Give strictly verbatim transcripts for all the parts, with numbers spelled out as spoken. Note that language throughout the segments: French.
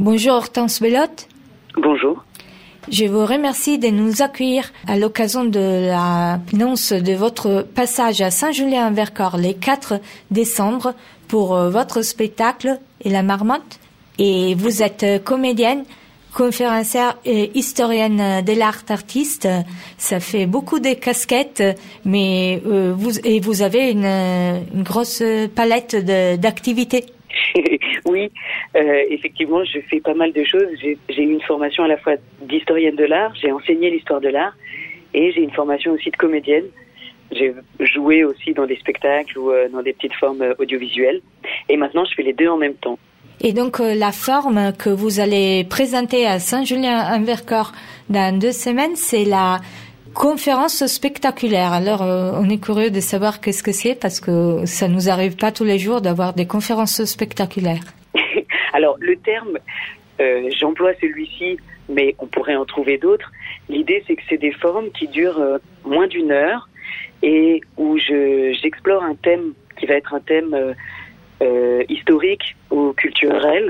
Bonjour Hortense Bellotte. Bonjour. Je vous remercie de nous accueillir à l'occasion de l'annonce de votre passage à Saint-Julien-en-Vercors le quatre décembre pour votre spectacle et la marmotte. Et vous êtes comédienne, conférencière et historienne de l'art artiste. Ça fait beaucoup de casquettes, mais euh, vous et vous avez une, une grosse palette de, d'activités. Oui, euh, effectivement, je fais pas mal de choses. J'ai, j'ai eu une formation à la fois d'historienne de l'art, j'ai enseigné l'histoire de l'art, et j'ai une formation aussi de comédienne. J'ai joué aussi dans des spectacles ou euh, dans des petites formes euh, audiovisuelles. Et maintenant, je fais les deux en même temps. Et donc, euh, la forme que vous allez présenter à Saint-Julien-en-Vercors dans deux semaines, c'est la conférence spectaculaire. Alors, euh, on est curieux de savoir qu'est-ce que c'est, parce que ça nous arrive pas tous les jours d'avoir des conférences spectaculaires. Alors, le terme, euh, j'emploie celui-ci, mais on pourrait en trouver d'autres. L'idée, c'est que c'est des formes qui durent euh, moins d'une heure et où je, j'explore un thème qui va être un thème euh, euh, historique ou culturel,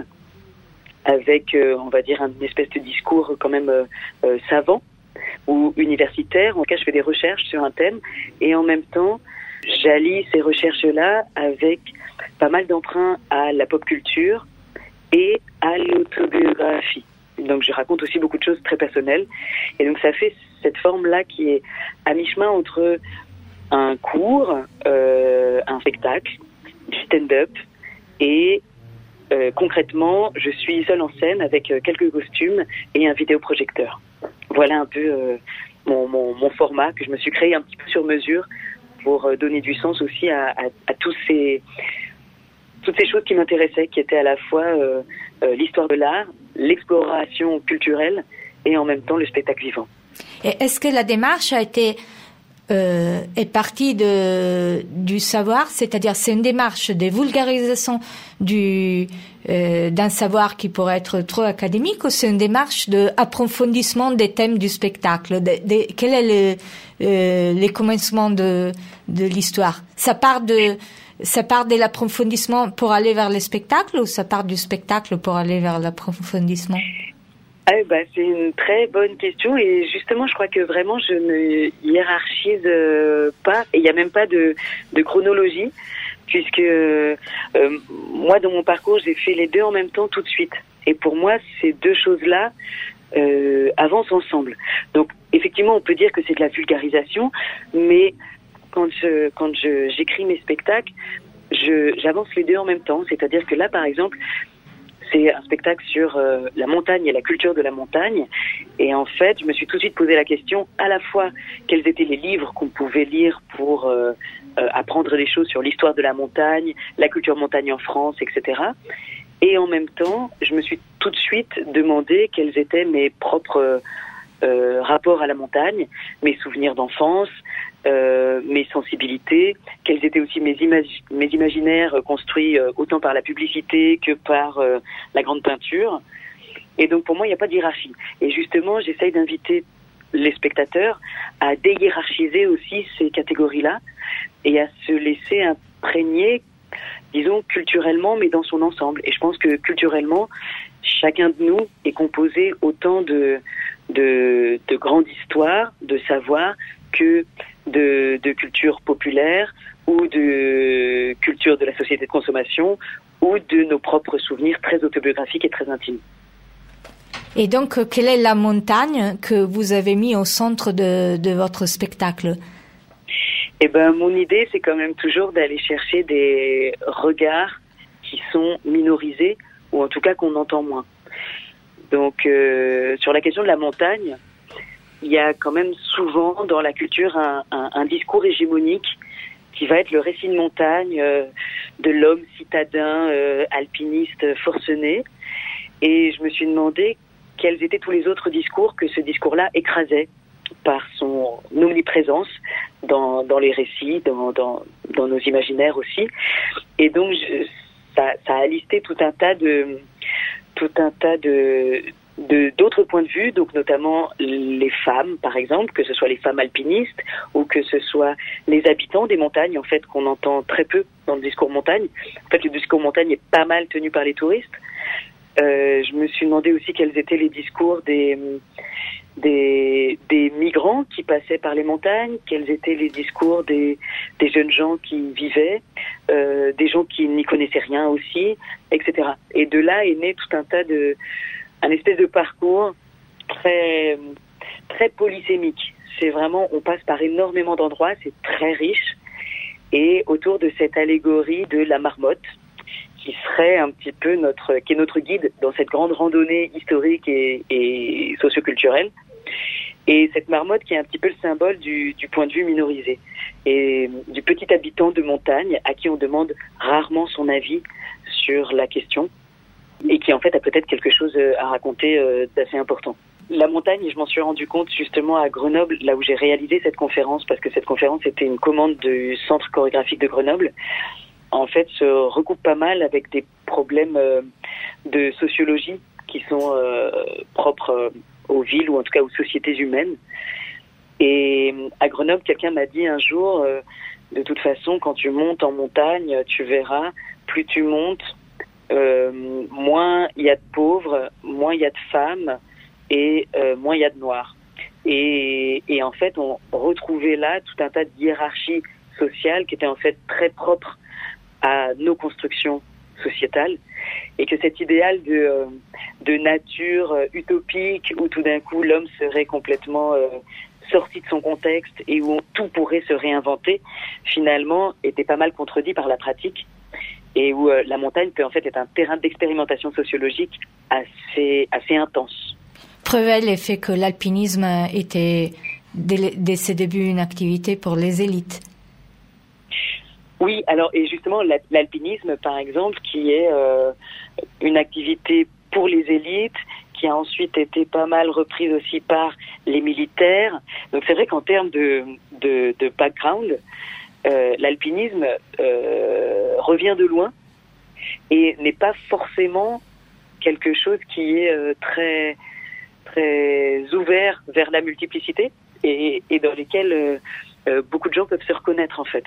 avec, euh, on va dire, une espèce de discours quand même euh, euh, savant ou universitaire. En tout cas, je fais des recherches sur un thème et en même temps, j'allie ces recherches-là avec pas mal d'emprunts à la pop culture et à l'autobiographie. Donc, je raconte aussi beaucoup de choses très personnelles. Et donc, ça fait cette forme-là qui est à mi-chemin entre un cours, euh, un spectacle, du stand-up et euh, concrètement, je suis seule en scène avec euh, quelques costumes et un vidéoprojecteur. Voilà un peu euh, mon, mon, mon format que je me suis créé un petit peu sur mesure pour euh, donner du sens aussi à, à, à tous ces, toutes ces choses qui m'intéressaient, qui étaient à la fois euh, euh, l'histoire de l'art, l'exploration culturelle et en même temps le spectacle vivant. Et est-ce que la démarche a été euh, est partie de du savoir, c'est-à-dire c'est une démarche de vulgarisation du euh, d'un savoir qui pourrait être trop académique, ou c'est une démarche de approfondissement des thèmes du spectacle? De, de, quel est le euh, les commencements de de l'histoire? Ça part de ça part de l'approfondissement pour aller vers le spectacle, ou ça part du spectacle pour aller vers l'approfondissement? Ah, bah, c'est une très bonne question et justement je crois que vraiment je ne hiérarchise euh, pas et il n'y a même pas de, de chronologie puisque euh, moi dans mon parcours j'ai fait les deux en même temps tout de suite et pour moi ces deux choses-là euh, avancent ensemble. Donc effectivement on peut dire que c'est de la vulgarisation, mais quand je quand je j'écris mes spectacles je j'avance les deux en même temps, c'est-à-dire que là par exemple c'est un spectacle sur euh, la montagne et la culture de la montagne. Et en fait, je me suis tout de suite posé la question à la fois quels étaient les livres qu'on pouvait lire pour euh, euh, apprendre des choses sur l'histoire de la montagne, la culture montagne en France, et cetera. Et en même temps, je me suis tout de suite demandé quels étaient mes propres euh, rapports à la montagne, mes souvenirs d'enfance, Euh, mes sensibilités, quels étaient aussi mes, imagi- mes imaginaires euh, construits euh, autant par la publicité que par euh, la grande peinture. Et donc pour moi, il n'y a pas de hiérarchie. Et justement, j'essaye d'inviter les spectateurs à déhiérarchiser aussi ces catégories-là et à se laisser imprégner, disons, culturellement, mais dans son ensemble. Et je pense que culturellement, chacun de nous est composé autant de, de, de grandes histoires, de savoir, que de, de culture populaire ou de culture de la société de consommation ou de nos propres souvenirs très autobiographiques et très intimes. Et donc, quelle est la montagne que vous avez mis au centre de, de votre spectacle? Eh ben, mon idée, c'est quand même toujours d'aller chercher des regards qui sont minorisés ou en tout cas qu'on entend moins. Donc, euh, sur la question de la montagne, il y a quand même souvent dans la culture un, un, un discours hégémonique qui va être le récit de montagne euh, de l'homme citadin, euh, alpiniste forcené. Et je me suis demandé quels étaient tous les autres discours que ce discours-là écrasait par son omniprésence dans, dans les récits, dans, dans, dans nos imaginaires aussi. Et donc, je, ça, ça a listé tout un tas de... tout un tas de... de d'autres points de vue, donc notamment les femmes, par exemple, que ce soit les femmes alpinistes ou que ce soit les habitants des montagnes, en fait, qu'on entend très peu dans le discours montagne. En fait, le discours montagne est pas mal tenu par les touristes. Euh, je me suis demandé aussi quels étaient les discours des, des, des migrants qui passaient par les montagnes, quels étaient les discours des, des jeunes gens qui vivaient, euh, des gens qui n'y connaissaient rien aussi, et cetera. Et de là est né tout un tas de, un espèce de parcours très, très polysémique. C'est vraiment, on passe par énormément d'endroits, c'est très riche. Et autour de cette allégorie de la marmotte, qui serait un petit peu notre, qui est notre guide dans cette grande randonnée historique et, et socioculturelle. Et cette marmotte qui est un petit peu le symbole du, du point de vue minorisé. Et du petit habitant de montagne à qui on demande rarement son avis sur la question. Et qui en fait a peut-être quelque chose à raconter d'assez important. La montagne, je m'en suis rendu compte justement à Grenoble, là où j'ai réalisé cette conférence, parce que cette conférence était une commande du Centre chorégraphique de Grenoble, en fait se recoupe pas mal avec des problèmes euh, de sociologie qui sont euh, propres euh, aux villes ou en tout cas aux sociétés humaines. Et à Grenoble, quelqu'un m'a dit un jour, euh, de toute façon, quand tu montes en montagne, tu verras, plus tu montes, euh, moins il y a de pauvres, moins il y a de femmes, et euh, moins il y a de noirs. Et, et en fait, on retrouvait là tout un tas de hiérarchies sociales qui étaient en fait très propres à nos constructions sociétales, et que cet idéal de, euh, de nature euh, utopique où tout d'un coup l'homme serait complètement euh, sorti de son contexte et où on, tout pourrait se réinventer, finalement était pas mal contredit par la pratique, et où euh, la montagne peut en fait être un terrain d'expérimentation sociologique assez, assez intense. Preuve est l'effet que l'alpinisme était, dès, dès ses débuts, une activité pour les élites. Oui, alors, et justement, l'alpinisme, par exemple, qui est euh, une activité pour les élites, qui a ensuite été pas mal reprise aussi par les militaires. Donc c'est vrai qu'en termes de, de, de background, euh, l'alpinisme euh, revient de loin et n'est pas forcément quelque chose qui est euh, très... très ouvert vers la multiplicité et, et dans lesquels euh, euh, beaucoup de gens peuvent se reconnaître en fait.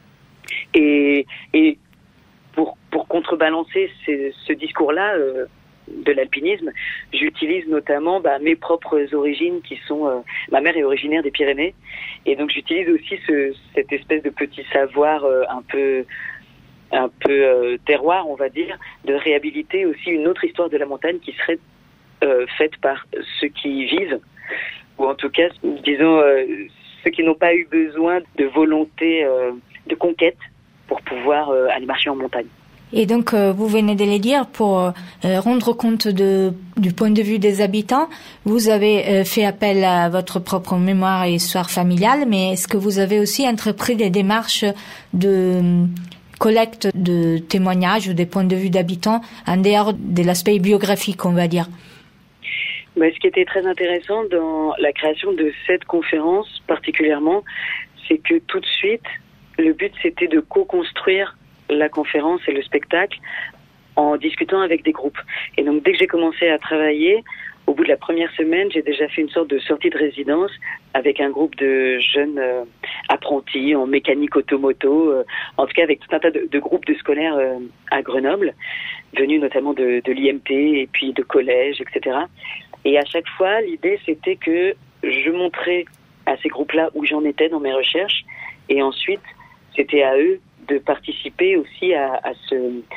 Et, et pour, pour contrebalancer ces, ce discours-là euh, de l'alpinisme, j'utilise notamment bah, mes propres origines qui sont... Euh, ma mère est originaire des Pyrénées et donc j'utilise aussi ce, cette espèce de petit savoir euh, un peu... un peu euh, terroir, on va dire, de réhabiliter aussi une autre histoire de la montagne qui serait Euh, faite par ceux qui y vivent, ou en tout cas, disons, euh, ceux qui n'ont pas eu besoin de volonté euh, de conquête pour pouvoir euh, aller marcher en montagne. Et donc, euh, vous venez de le dire, pour euh, rendre compte de, du point de vue des habitants, vous avez euh, fait appel à votre propre mémoire et histoire familiale, mais est-ce que vous avez aussi entrepris des démarches de collecte de témoignages ou des points de vue d'habitants en dehors de l'aspect biographique, on va dire ? Mais ce qui était très intéressant dans la création de cette conférence particulièrement, c'est que tout de suite, le but c'était de co-construire la conférence et le spectacle en discutant avec des groupes. Et donc dès que j'ai commencé à travailler, au bout de la première semaine, j'ai déjà fait une sorte de sortie de résidence avec un groupe de jeunes euh, apprentis en mécanique automoto, euh, en tout cas avec tout un tas de, de groupes de scolaires euh, à Grenoble, venus notamment de, de l'I M T et puis de collèges, et cetera. Et à chaque fois, l'idée, c'était que je montrais à ces groupes-là où j'en étais dans mes recherches. Et ensuite, c'était à eux de participer aussi à, à, ce,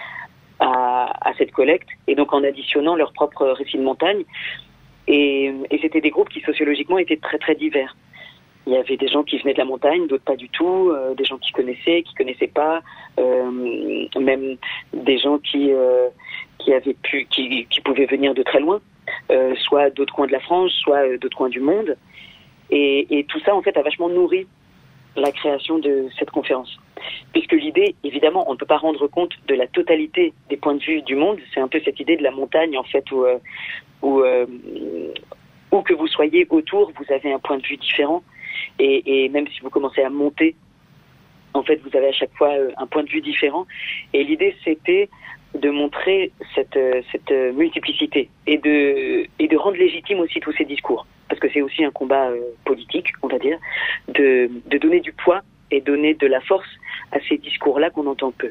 à, à cette collecte. Et donc, en additionnant leurs propres récits de montagne. Et, et c'était des groupes qui, sociologiquement, étaient très, très divers. Il y avait des gens qui venaient de la montagne, d'autres pas du tout. Euh, des gens qui connaissaient, qui connaissaient pas. Euh, même des gens qui, euh, qui avaient pu, qui, qui pouvaient venir de très loin. Euh, soit d'autres coins de la France, soit euh, d'autres coins du monde. Et, et tout ça, en fait, a vachement nourri la création de cette conférence. Puisque l'idée, évidemment, on ne peut pas rendre compte de la totalité des points de vue du monde. C'est un peu cette idée de la montagne, en fait, où, euh, où, euh, où que vous soyez autour, vous avez un point de vue différent. Et, et même si vous commencez à monter, en fait, vous avez à chaque fois un point de vue différent. Et l'idée, c'était de montrer cette, cette multiplicité et de, et de rendre légitime aussi tous ces discours. Parce que c'est aussi un combat euh, politique, on va dire, de, de donner du poids et donner de la force à ces discours-là qu'on entend peu.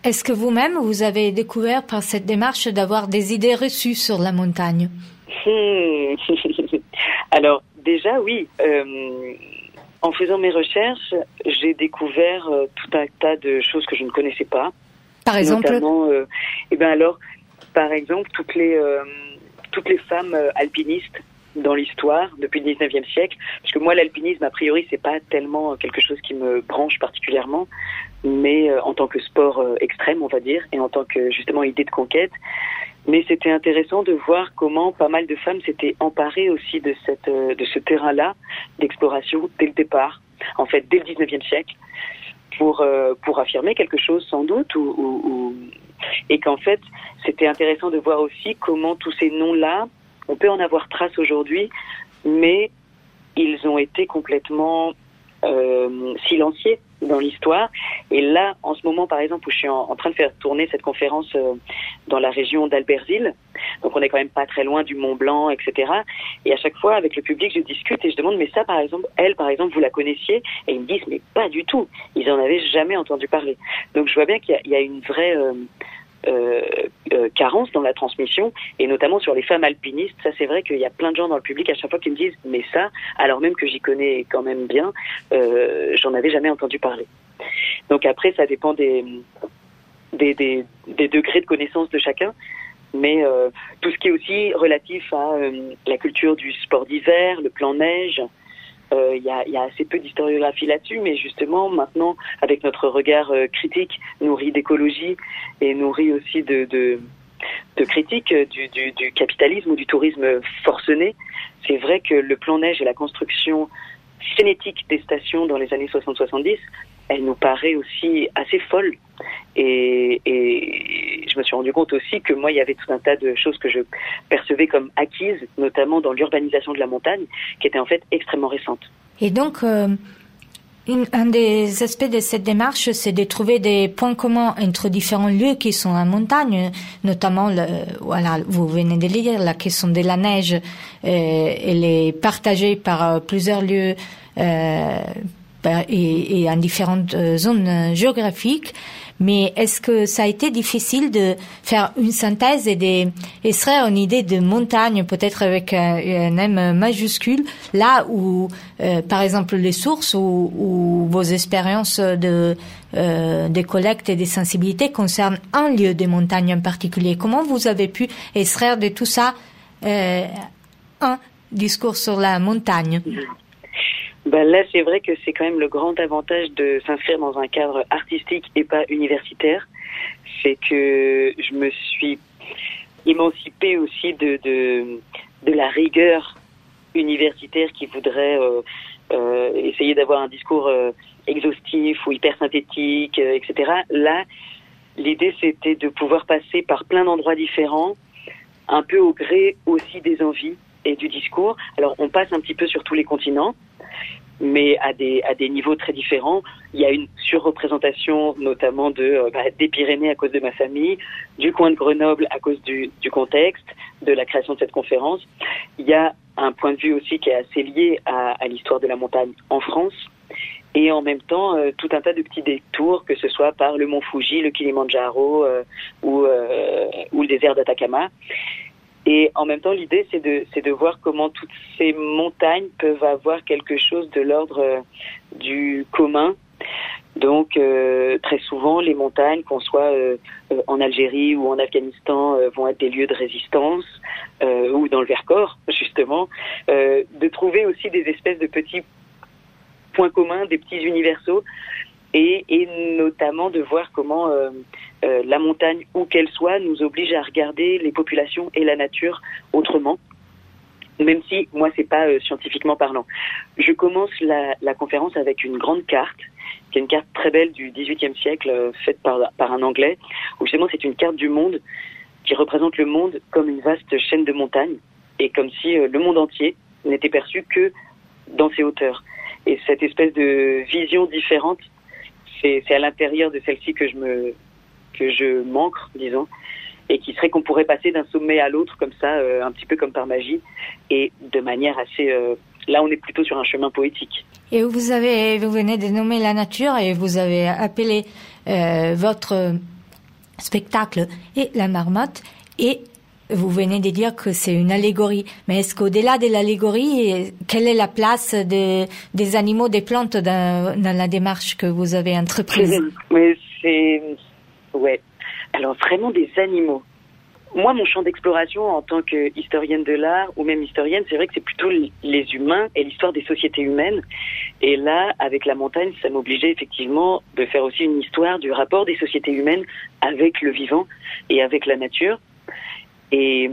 est-ce que vous-même, vous avez découvert par cette démarche d'avoir des idées reçues sur la montagne? Hmm. Alors, déjà, oui. Euh, en faisant mes recherches, j'ai découvert euh, tout un tas de choses que je ne connaissais pas. Par exemple? Notamment, euh, eh ben alors, par exemple, toutes les, euh, toutes les femmes euh, alpinistes dans l'histoire depuis le dix-neuvième siècle, parce que moi l'alpinisme a priori c'est pas tellement quelque chose qui me branche particulièrement, mais euh, en tant que sport euh, extrême on va dire, et en tant que justement idée de conquête, mais c'était intéressant de voir comment pas mal de femmes s'étaient emparées aussi de cette euh, de ce terrain-là d'exploration dès le départ, en fait dès le dix-neuvième siècle, pour euh, pour affirmer quelque chose sans doute, ou, ou, ou... et qu'en fait c'était intéressant de voir aussi comment tous ces noms-là, on peut en avoir trace aujourd'hui, mais ils ont été complètement euh, silenciés dans l'histoire. Et là, en ce moment, par exemple, où je suis en, en train de faire tourner cette conférence euh, dans la région d'Albertville, donc on est quand même pas très loin du Mont Blanc, et cetera. Et à chaque fois, avec le public, je discute et je demande, mais ça, par exemple, elle, par exemple, vous la connaissiez? Et ils me disent, mais pas du tout. Ils en avaient jamais entendu parler. Donc je vois bien qu'il y a, il y a une vraie... Euh, Euh, euh, carence dans la transmission, et notamment sur les femmes alpinistes. Ça, c'est vrai qu'il y a plein de gens dans le public à chaque fois qui me disent mais ça, alors même que j'y connais quand même bien, euh, j'en avais jamais entendu parler. Donc après, ça dépend des des, des, des degrés de connaissance de chacun, mais euh, tout ce qui est aussi relatif à euh, la culture du sport d'hiver, le plan neige, il euh, y, a, y a assez peu d'historiographie là-dessus, mais justement maintenant, avec notre regard euh, critique, nourri d'écologie et nourri aussi de, de, de critique du, du, du capitalisme ou du tourisme forcené, c'est vrai que le plan neige et la construction frénétique des stations dans les années soixante soixante-dix, elle nous paraît aussi assez folle. Et, et je me suis rendu compte aussi que moi, il y avait tout un tas de choses que je percevais comme acquises, notamment dans l'urbanisation de la montagne, qui étaient en fait extrêmement récentes. Et donc, euh, une, un des aspects de cette démarche, c'est de trouver des points communs entre différents lieux qui sont en montagne, notamment, le, voilà, vous venez de le dire, la question de la neige, euh, elle est partagée par euh, plusieurs lieux euh, et, et en différentes zones géographiques. Mais est-ce que ça a été difficile de faire une synthèse et d'extraire une idée de montagne, peut-être avec un, un M majuscule, là où, euh, par exemple, les sources ou, ou vos expériences de, euh, de collecte et de sensibilité concernent un lieu de montagne en particulier? Comment vous avez pu extraire de tout ça euh, un discours sur la montagne? Ben là, c'est vrai que c'est quand même le grand avantage de s'inscrire dans un cadre artistique et pas universitaire. C'est que je me suis émancipée aussi de, de, de la rigueur universitaire qui voudrait euh, euh, essayer d'avoir un discours euh, exhaustif ou hyper synthétique, euh, et cetera. Là, l'idée, c'était de pouvoir passer par plein d'endroits différents, un peu au gré aussi des envies et du discours. Alors, on passe un petit peu sur tous les continents, mais à des à des niveaux très différents. Il y a une surreprésentation notamment de euh, bah, des Pyrénées à cause de ma famille, du coin de Grenoble à cause du du contexte de la création de cette conférence. Il y a un point de vue aussi qui est assez lié à, à l'histoire de la montagne en France, et en même temps euh, tout un tas de petits détours, que ce soit par le mont Fuji, le Kilimandjaro euh, ou euh, ou le désert d'Atacama. Et en même temps, l'idée, c'est de, c'est de voir comment toutes ces montagnes peuvent avoir quelque chose de l'ordre euh, du commun. Donc, euh, très souvent, les montagnes, qu'on soit euh, euh, en Algérie ou en Afghanistan, euh, vont être des lieux de résistance, euh, ou dans le Vercors, justement. Euh, de trouver aussi des espèces de petits points communs, des petits universaux, et, et notamment de voir comment euh, euh, la montagne, où qu'elle soit, nous oblige à regarder les populations et la nature autrement, même si moi c'est pas euh, scientifiquement parlant. Je commence la, la conférence avec une grande carte, qui est une carte très belle du dix-huitième siècle, euh, faite par, par un Anglais, où justement c'est une carte du monde qui représente le monde comme une vaste chaîne de montagnes, et comme si euh, le monde entier n'était perçu que dans ses hauteurs. Et cette espèce de vision différente, c'est, c'est à l'intérieur de celle-ci que je me que je m'ancre, disons, et qui serait qu'on pourrait passer d'un sommet à l'autre comme ça, euh, un petit peu comme par magie, et de manière assez... Euh, là, on est plutôt sur un chemin poétique. Et vous avez, vous venez de nommer la nature et vous avez appelé euh, votre spectacle et la marmotte. Et vous venez de dire que c'est une allégorie. Mais est-ce qu'au-delà de l'allégorie, quelle est la place de, des animaux, des plantes dans, dans la démarche que vous avez entreprise? Oui, c'est... Ouais. Alors, vraiment des animaux. Moi, mon champ d'exploration en tant qu'historienne de l'art, ou même historienne, c'est vrai que c'est plutôt les humains et l'histoire des sociétés humaines. Et là, avec la montagne, ça m'obligeait effectivement de faire aussi une histoire du rapport des sociétés humaines avec le vivant et avec la nature. Et,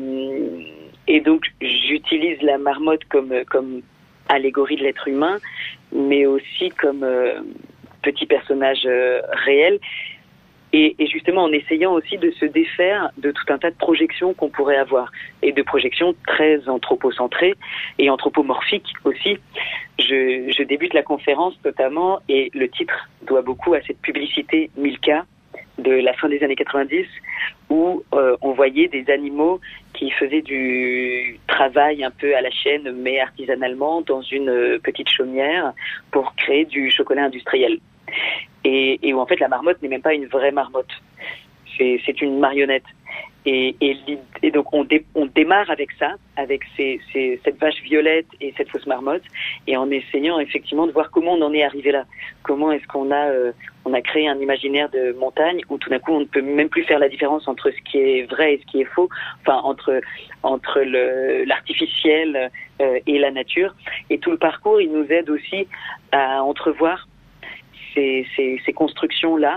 et donc, j'utilise la marmotte comme, comme allégorie de l'être humain, mais aussi comme euh, petit personnage euh, réel. Et, et justement, en essayant aussi de se défaire de tout un tas de projections qu'on pourrait avoir, et de projections très anthropocentrées et anthropomorphiques aussi. Je, je débute la conférence notamment, et le titre doit beaucoup à cette publicité Milka de la fin des années quatre-vingt-dix, où euh, on voyait des animaux qui faisaient du travail un peu à la chaîne, mais artisanalement, dans une euh, petite chaumière pour créer du chocolat industriel. Et, et où en fait la marmotte n'est même pas une vraie marmotte, c'est, c'est une marionnette. Et, et, et donc on, dé, on démarre avec ça, avec ces, ces, cette vache violette et cette fausse marmotte, et en essayant effectivement de voir comment on en est arrivé là. Comment est-ce qu'on a, euh, on a créé un imaginaire de montagne où tout d'un coup on ne peut même plus faire la différence entre ce qui est vrai et ce qui est faux, enfin entre entre le, l'artificiel euh, et la nature. Et tout le parcours, il nous aide aussi à entrevoir Ces, ces, ces constructions-là,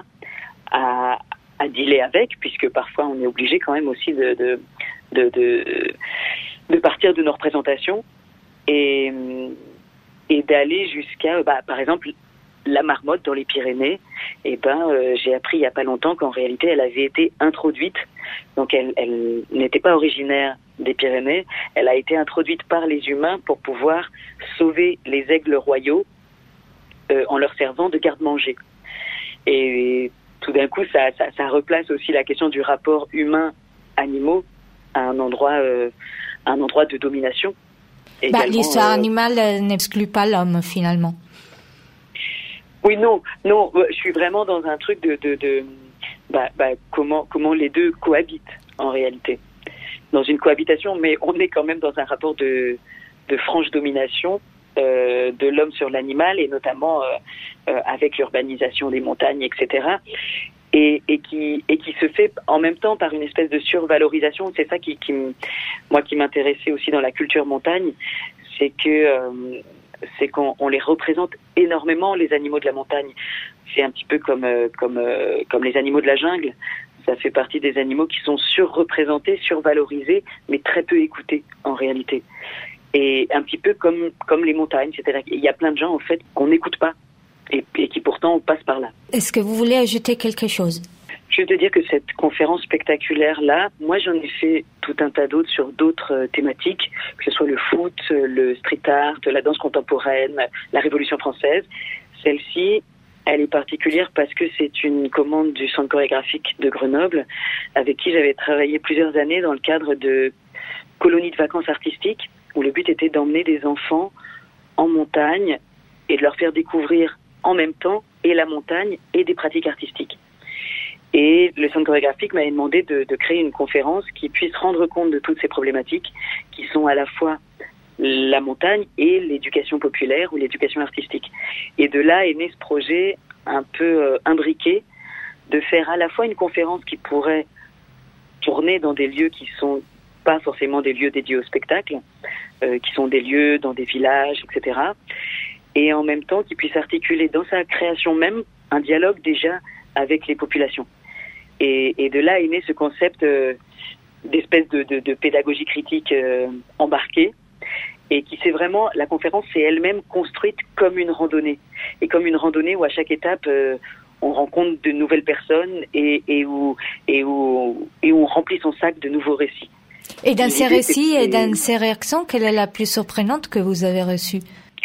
à, à dealer avec, puisque parfois on est obligé quand même aussi de, de, de, de, de partir de nos représentations et, et d'aller jusqu'à, bah, par exemple, la marmotte dans les Pyrénées. Et ben, euh, j'ai appris il n'y a pas longtemps qu'en réalité elle avait été introduite, donc elle, elle n'était pas originaire des Pyrénées, elle a été introduite par les humains pour pouvoir sauver les aigles royaux, Euh, en leur servant de garde-manger. Et tout d'un coup, ça, ça, ça replace aussi la question du rapport humain-animaux à un endroit, euh, à un endroit de domination. Bah, l'histoire euh... animale n'exclut pas l'homme, finalement. Oui, non, non, je suis vraiment dans un truc de, de, de bah, bah, comment, comment les deux cohabitent, en réalité. Dans une cohabitation, mais on est quand même dans un rapport de, de franche domination Euh, de l'homme sur l'animal, et notamment euh, euh, avec l'urbanisation des montagnes, et cetera. Et, et qui et qui se fait en même temps par une espèce de survalorisation. C'est ça qui, qui moi qui m'intéressait aussi dans la culture montagne, c'est que euh, c'est qu'on on les représente énormément, les animaux de la montagne. C'est un petit peu comme euh, comme euh, comme les animaux de la jungle. Ça fait partie des animaux qui sont surreprésentés, survalorisés, mais très peu écoutés en réalité. Et un petit peu comme, comme les montagnes, c'est-à-dire qu'il y a plein de gens en fait qu'on n'écoute pas et, et qui pourtant passent par là. Est-ce que vous voulez ajouter quelque chose? Je veux te dire que cette conférence spectaculaire-là, moi j'en ai fait tout un tas d'autres sur d'autres euh, thématiques, que ce soit le foot, le street art, la danse contemporaine, la Révolution française. Celle-ci, elle est particulière parce que c'est une commande du Centre chorégraphique de Grenoble, avec qui j'avais travaillé plusieurs années dans le cadre de colonies de vacances artistiques, où le but était d'emmener des enfants en montagne et de leur faire découvrir en même temps et la montagne et des pratiques artistiques. Et le Centre chorégraphique m'avait demandé de, de créer une conférence qui puisse rendre compte de toutes ces problématiques, qui sont à la fois la montagne et l'éducation populaire ou l'éducation artistique. Et de là est né ce projet un peu euh, imbriqué, de faire à la fois une conférence qui pourrait tourner dans des lieux qui sont pas forcément des lieux dédiés au spectacle, euh, qui sont des lieux dans des villages, et cetera. Et en même temps, qui puisse articuler dans sa création même un dialogue déjà avec les populations. Et, et de là est né ce concept euh, d'espèce de, de, de pédagogie critique euh, embarquée, et qui c'est vraiment, la conférence c'est elle-même construite comme une randonnée. Et comme une randonnée où à chaque étape, euh, on rencontre de nouvelles personnes et, et, où, et, où, et où on remplit son sac de nouveaux récits. Et dans ces récits et dans ces réactions, quelle est la plus surprenante que vous avez reçue?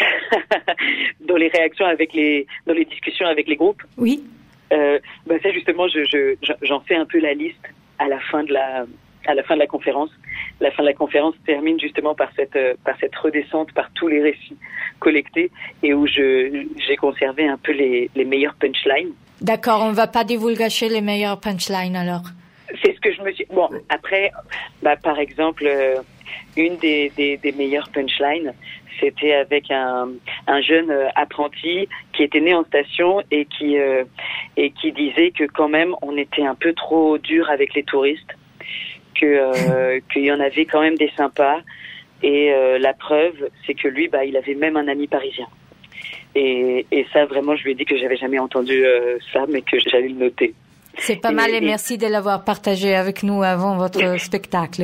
Dans les réactions avec les, dans les discussions avec les groupes? Oui. Euh, bah ça justement, je, je, j'en fais un peu la liste à la fin de la, à la fin de la conférence. La fin de la conférence termine justement par cette, par cette redescente, par tous les récits collectés, et où je, j'ai conservé un peu les, les meilleurs punchlines. D'accord, on va pas divulgacher les meilleurs punchlines alors. c'est ce que je me suis... Bon, après, bah, par exemple, euh, une des, des, des meilleures punchlines, c'était avec un, un jeune euh, apprenti qui était né en station et qui, euh, et qui disait que quand même, on était un peu trop dur avec les touristes, que euh, qu'il y en avait quand même des sympas. Et euh, la preuve, c'est que lui, bah, il avait même un ami parisien. Et, et ça, vraiment, je lui ai dit que j'avais jamais entendu euh, ça, mais que j'allais le noter. C'est pas et, mal et, et merci de l'avoir partagé avec nous avant votre spectacle.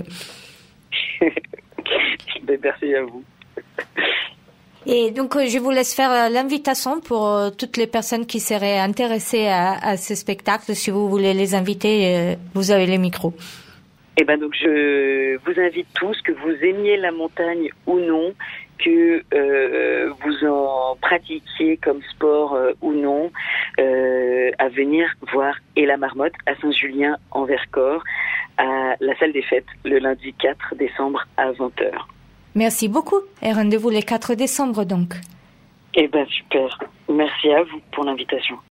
Merci à vous. Et donc, je vous laisse faire l'invitation pour euh, toutes les personnes qui seraient intéressées à, à ce spectacle. Si vous voulez les inviter, euh, vous avez les micros. Eh ben donc, je vous invite tous, que vous aimiez la montagne ou non, que euh, vous en pratiquiez comme sport euh, ou non, euh, à venir voir Et la Marmotte à Saint-Julien en Vercors, à la salle des fêtes, le lundi quatre décembre à vingt heures. Merci beaucoup et rendez-vous le quatre décembre donc. Eh ben super. Merci à vous pour l'invitation.